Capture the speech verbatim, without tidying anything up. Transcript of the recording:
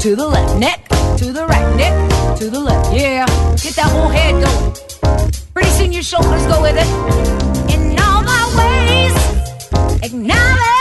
to the left, neck to the right, neck to the left. Yeah, get that whole head going. Pretty soon your shoulders go with it. In all my ways, acknowledge.